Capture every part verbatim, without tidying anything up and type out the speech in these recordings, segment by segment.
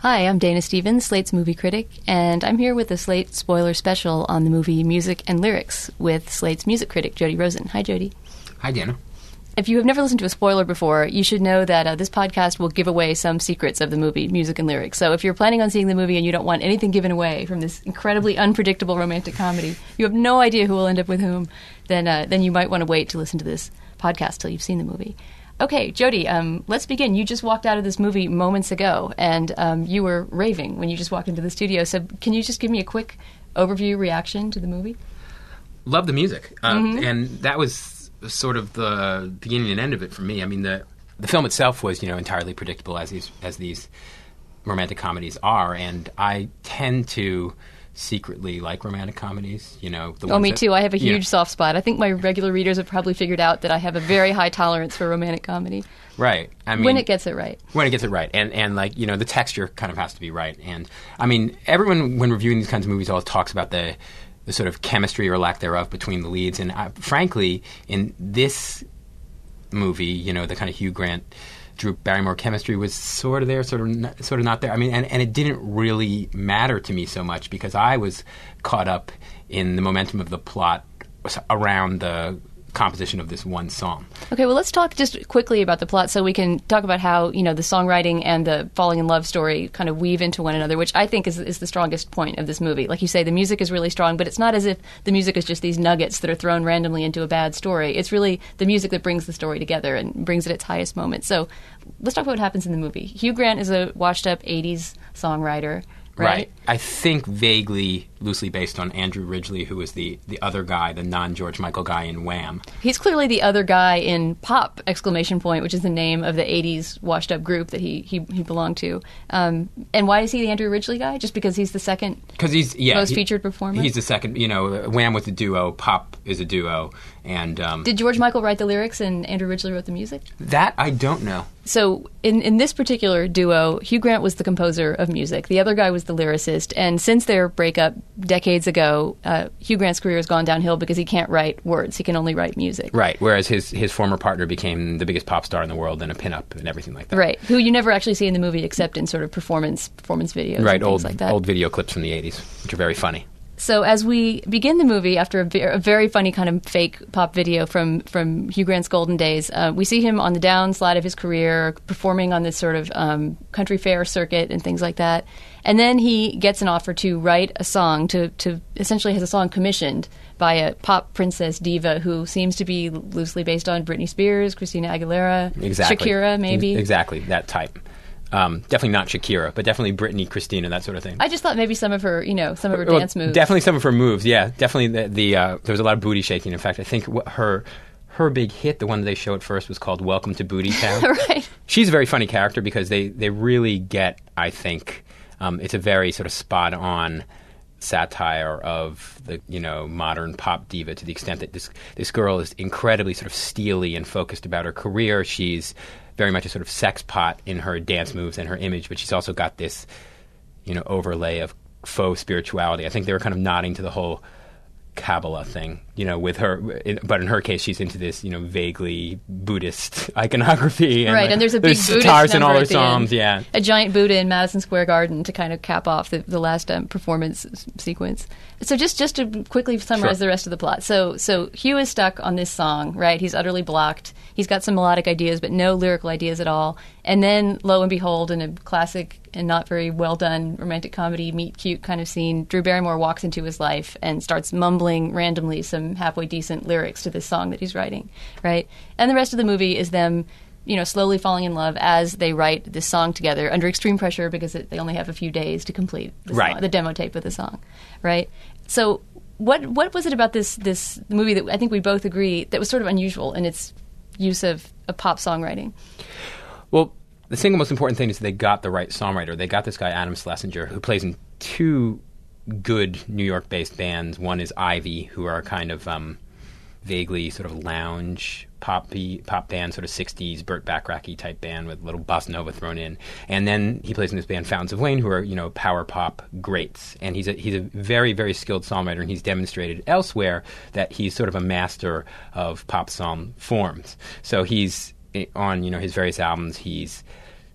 Hi, I'm Dana Stevens, Slate's movie critic, and I'm here with a Slate spoiler special on the movie Music and Lyrics with Slate's music critic, Jody Rosen. Hi, Jody. Hi, Dana. If you have never listened to a spoiler before, you should know that uh, this podcast will give away some secrets of the movie, Music and Lyrics. So if you're planning on seeing the movie and you don't want anything given away from this incredibly unpredictable romantic comedy, you have no idea who will end up with whom, then uh, then you might want to wait to listen to this podcast till you've seen the movie. Okay, Jody, um, let's begin. You just walked out of this movie moments ago, and um, you were raving when you just walked into the studio. So can you just give me a quick overview reaction to the movie? Love the music. Uh, Mm-hmm. And that was sort of the beginning and end of it for me. I mean, the the film itself was, you know, entirely predictable as these as these romantic comedies are, and I tend to secretly like romantic comedies, you know. The Oh, ones me that, too. I have a you know, huge soft spot. I think my regular readers have probably figured out that I have a very high tolerance for romantic comedy. Right. I mean, when it gets it right. When it gets it right. And, and like, you know, the texture kind of has to be right. And, I mean, everyone, when reviewing these kinds of movies, always talks about the the sort of chemistry or lack thereof between the leads. And I, frankly, in this movie, you know, the kind of Hugh Grant, Drew Barrymore chemistry was sort of there, sort of not, sort of not there. I mean, and, and it didn't really matter to me so much because I was caught up in the momentum of the plot around the composition of this one song. Okay, well, let's talk just quickly about the plot so we can talk about how, you know, the songwriting and the falling in love story kind of weave into one another, which I think is, is the strongest point of this movie. Like you say, the music is really strong, but it's not as if the music is just these nuggets that are thrown randomly into a bad story. It's really the music that brings the story together and brings it its highest moment. So let's talk about what happens in the movie. Hugh Grant is a washed-up eighties songwriter, right? Right. I think vaguely, loosely based on Andrew Ridgeley, who was the, the other guy, the non-George Michael guy in Wham. He's clearly the other guy in Pop! Exclamation point, which is the name of the eighties washed-up group that he he, he belonged to. Um, and why is he the Andrew Ridgeley guy? Just because he's the second Because he's yeah, most he- featured performer? He's the second. You know, Wham was a duo, Pop is a duo, and um, Did George Michael write the lyrics and Andrew Ridgeley wrote the music? that I don't know. So in, in this particular duo, Hugh Grant was the composer of music. The other guy was the lyricist. And since their breakup decades ago, uh, Hugh Grant's career has gone downhill because he can't write words. He can only write music. Right. Whereas his his former partner became the biggest pop star in the world and a pinup and everything like that. Right. Who you never actually see in the movie except in sort of performance performance videos Right. and things Old like that. old video clips from the eighties, which are very funny. So as we begin the movie, after a, ve- a very funny kind of fake pop video from, from Hugh Grant's golden days, uh, we see him on the downslide of his career, performing on this sort of um, country fair circuit and things like that. And then he gets an offer to write a song, to, to essentially has a song commissioned by a pop princess diva who seems to be loosely based on Britney Spears, Christina Aguilera, Exactly. Shakira, maybe. Exactly. That type. Um, definitely not Shakira, but definitely Britney, Christina, that sort of thing. I just thought maybe some of her, you know, some of her Well, dance moves. Definitely some of her moves. Yeah, definitely. The, the uh, there was a lot of booty shaking. In fact, I think what her her big hit, the one that they showed first, was called "Welcome to Booty Town." Right. She's a very funny character because they they really get. I think um, it's a very sort of spot on satire of the you know modern pop diva to the extent that this this girl is incredibly sort of steely and focused about her career. She's very much a sort of sex pot in her dance moves and her image, but she's also got this, you know, overlay of faux spirituality. I think they were kind of nodding to the whole Kabbalah thing, you know, with her, but in her case, she's into this, you know, vaguely Buddhist iconography. And Right, and there's a big Buddhist guitars in all number her at the end. songs, yeah. A giant Buddha in Madison Square Garden to kind of cap off the, the last um, performance s- sequence. So just just to quickly summarize Sure. the rest of the plot. So so Hugh is stuck on this song, right? He's utterly blocked. He's got some melodic ideas, but no lyrical ideas at all. And then, lo and behold, in a classic and not very well done romantic comedy meet cute kind of scene, Drew Barrymore walks into his life and starts mumbling randomly some halfway decent lyrics to this song that he's writing, right? And the rest of the movie is them, you know, slowly falling in love as they write this song together under extreme pressure because it, they only have a few days to complete the, Right. song, the demo tape of the song, right? So what what was it about this this movie that I think we both agree that was sort of unusual in its use of, of pop songwriting? Well, the single most important thing is they got the right songwriter. They got this guy, Adam Schlesinger, who plays in two good New York-based bands. One is Ivy, who are kind of um, vaguely sort of lounge pop pop band, sort of sixties Burt Bacharach-y type band with a little bossa nova thrown in. And then he plays in this band Fountains of Wayne, who are, you know, power pop greats. And he's a, he's a very, very skilled songwriter, and he's demonstrated elsewhere that he's sort of a master of pop song forms. So he's on, you know, his various albums, he's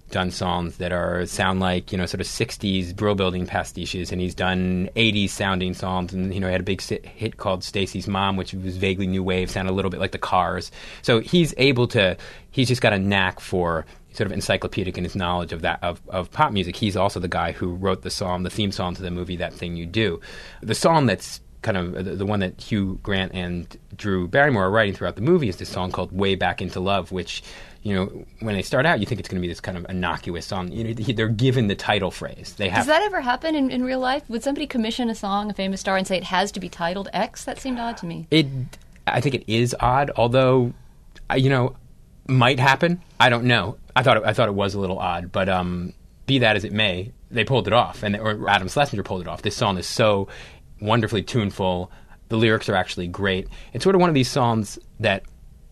done songs that are sound like, you know, sort of sixties Brill Building pastiches, and he's done eighties sounding songs, and, you know, he had a big hit called Stacy's Mom, which was vaguely new wave, sounded a little bit like the Cars. So he's able to, he's just got a knack for sort of encyclopedic in his knowledge of that of, of pop music. He's also the guy who wrote the song, the theme song to the movie That Thing You Do. The song that's kind of the, the one that Hugh Grant and Drew Barrymore are writing throughout the movie is this song called Way Back Into Love, which, you know, when they start out, you think it's going to be this kind of innocuous song. You know, they're given the title phrase. They have. Does that ever happen in, in real life? Would somebody commission a song, a famous star, and say it has to be titled X? That seemed odd to me. It, I think it is odd, although, you know, might happen. I don't know. I thought it, I thought it was a little odd, but um, be that as it may, they pulled it off, and or Adam Schlesinger pulled it off. This song is so wonderfully tuneful. The lyrics are actually great. It's sort of one of these songs that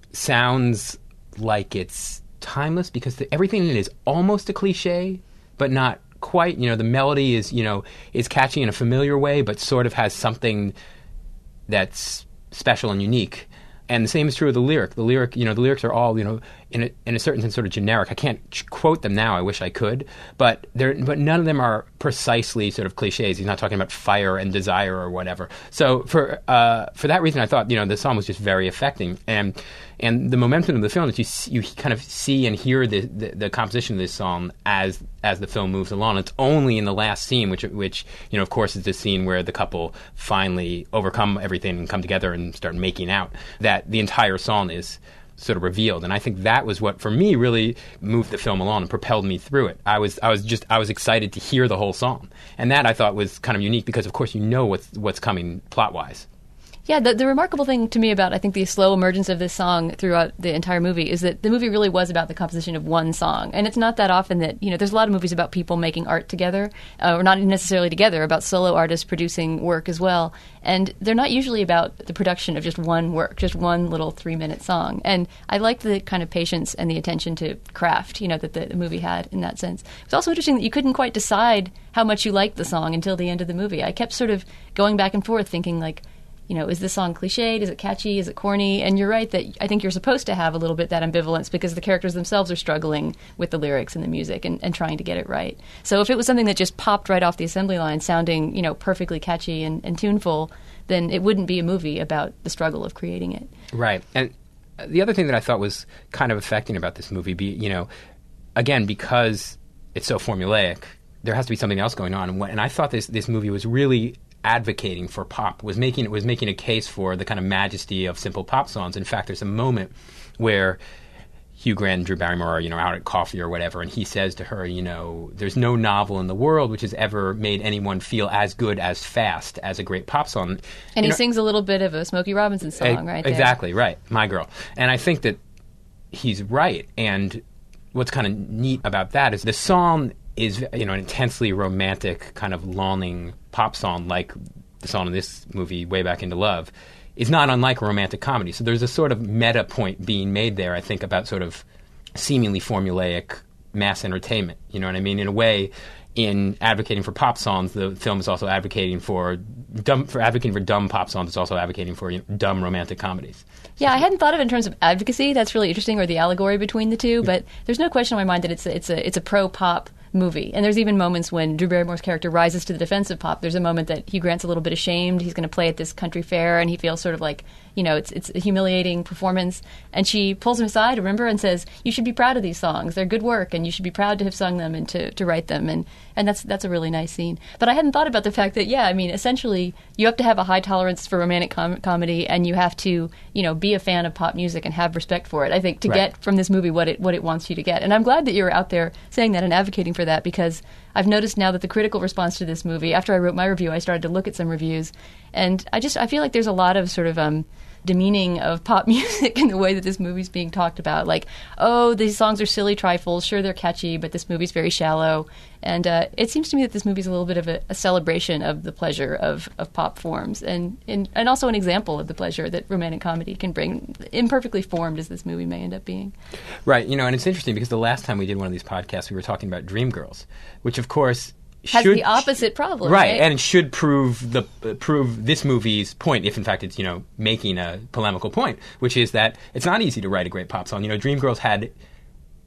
sounds like it's timeless because the, everything in it is almost a cliche, but not quite. You know, the melody is, you know, is catchy in a familiar way, but sort of has something that's special and unique. And the same is true of the lyric. The lyric, you know, the lyrics are all, you know, in a, in a certain sense, sort of generic. I can't ch- quote them now. I wish I could, but they're, but none of them are precisely sort of cliches. He's not talking about fire and desire or whatever. So for uh, for that reason, I thought, you know, the song was just very affecting. And and the momentum of the film is you see, you kind of see and hear the, the the composition of this song as as the film moves along. It's only in the last scene, which which you know, of course, is the scene where the couple finally overcome everything and come together and start making out, that the entire song is sort of revealed. And I think that was what, for me, really moved the film along and propelled me through it. I was I was just I was excited to hear the whole song, and that I thought was kind of unique because, of course, you know what's what's coming plot wise. Yeah, the, the remarkable thing to me about, I think, the slow emergence of this song throughout the entire movie is that the movie really was about the composition of one song. And it's not that often that, you know, there's a lot of movies about people making art together, uh, or not necessarily together, about solo artists producing work as well. And they're not usually about the production of just one work, just one little three-minute song. And I liked the kind of patience and the attention to craft, you know, that the, the movie had in that sense. It was also interesting that you couldn't quite decide how much you liked the song until the end of the movie. I kept sort of going back and forth thinking, like, you know, is this song cliched? Is it catchy? Is it corny? And you're right that I think you're supposed to have a little bit that ambivalence because the characters themselves are struggling with the lyrics and the music and, and trying to get it right. So if it was something that just popped right off the assembly line sounding, you know, perfectly catchy and, and tuneful, then it wouldn't be a movie about the struggle of creating it. Right. And the other thing that I thought was kind of affecting about this movie, be you know, again, because it's so formulaic, there has to be something else going on. And, what, and I thought this, this movie was really advocating for pop, was making it was making a case for the kind of majesty of simple pop songs. In fact, there's a moment where Hugh Grant and Drew Barrymore are, you know, out at coffee or whatever, and he says to her, you know, there's no novel in the world which has ever made anyone feel as good as fast as a great pop song. And you he know, sings a little bit of a Smokey Robinson song, a, right there. Exactly, right. My Girl. And I think that he's right. And what's kind of neat about that is the song is, you know, an intensely romantic kind of longing pop song like the song in this movie, Way Back Into Love, is not unlike a romantic comedy. So there's a sort of meta point being made there, I think, about sort of seemingly formulaic mass entertainment. You know what I mean? In a way, in advocating for pop songs, the film is also advocating for dumb, for advocating for dumb pop songs. It's also advocating for, you know, dumb romantic comedies. Yeah, I hadn't thought of it in terms of advocacy. That's really interesting, or the allegory between the two. But there's no question in my mind that it's a, it's a it's a pro pop movie. And there's even moments when Drew Barrymore's character rises to the defense of pop. There's a moment that Hugh Grant's a little bit ashamed. He's going to play at this country fair, and he feels sort of like, you know, it's it's a humiliating performance. And she pulls him aside, remember, and says, you should be proud of these songs. They're good work, and you should be proud to have sung them and to, to write them. And, and that's that's a really nice scene. But I hadn't thought about the fact that, yeah, I mean, essentially, you have to have a high tolerance for romantic com- comedy, and you have to, you know, be a fan of pop music and have respect for it, I think, to right. get from this movie what it what it wants you to get. And I'm glad that you're out there saying that and advocating for that, because I've noticed now that the critical response to this movie, after I wrote my review, I started to look at some reviews, and I just I feel like there's a lot of sort of um, demeaning of pop music in the way that this movie's being talked about. Like, oh, these songs are silly trifles. Sure, they're catchy, but this movie's very shallow. And uh, it seems to me that this movie's a little bit of a, a celebration of the pleasure of, of pop forms, and, and and also an example of the pleasure that romantic comedy can bring, imperfectly formed as this movie may end up being. Right. You know, and it's interesting because the last time we did one of these podcasts, we were talking about Dreamgirls, which, of course, has should, the opposite problem, right? right? And it should prove the uh, prove this movie's point, if in fact it's, you know, making a polemical point, which is that it's not easy to write a great pop song. You know, Dreamgirls had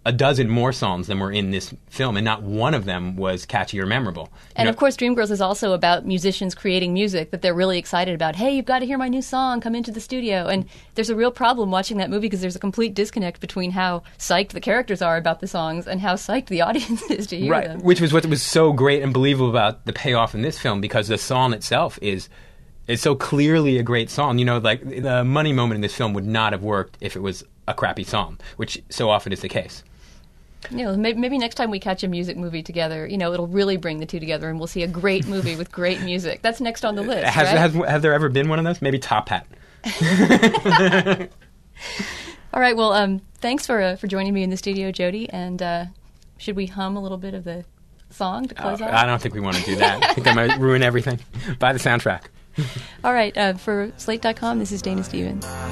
a dozen more songs than were in this film, and not one of them was catchy or memorable. You and know, of course, Dreamgirls is also about musicians creating music that they're really excited about. Hey, you've got to hear my new song. Come into the studio. And there's a real problem watching that movie because there's a complete disconnect between how psyched the characters are about the songs and how psyched the audience is to hear right, them. Which was what was so great and believable about the payoff in this film, because the song itself is is so clearly a great song. You know, like the money moment in this film would not have worked if it was a crappy song, which so often is the case. You know, maybe, maybe next time we catch a music movie together, you know, it'll really bring the two together, and we'll see a great movie with great music. That's next on the list, Has, right? has, have there ever been one of those? Maybe Top Hat. All right. Well, um, thanks for uh, for joining me in the studio, Jody. And uh, should we hum a little bit of the song to close uh, out? I don't think we want to do that. I think that might ruin everything. Buy the soundtrack. All right. Uh, for Slate dot com, this is Dana Stevens. All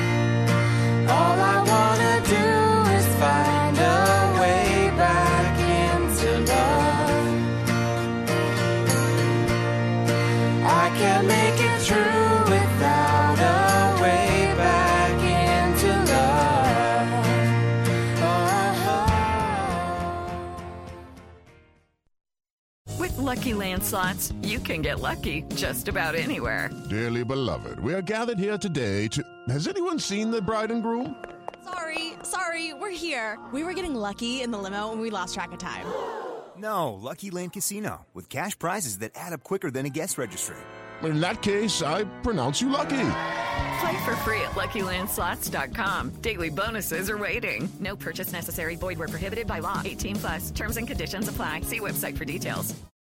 I wanna do is find a way back into love. I can't make it through without a way back into love. With Lucky Land Slots, you can get lucky just about anywhere. Dearly beloved, we are gathered here today to... Has anyone seen the bride and groom? Sorry, sorry, we're here. We were getting lucky in the limo and we lost track of time. No, Lucky Land Casino, with cash prizes that add up quicker than a guest registry. In that case, I pronounce you lucky. Play for free at Lucky Land Slots dot com. Daily bonuses are waiting. No purchase necessary. Void where prohibited by law. eighteen plus. Terms and conditions apply. See website for details.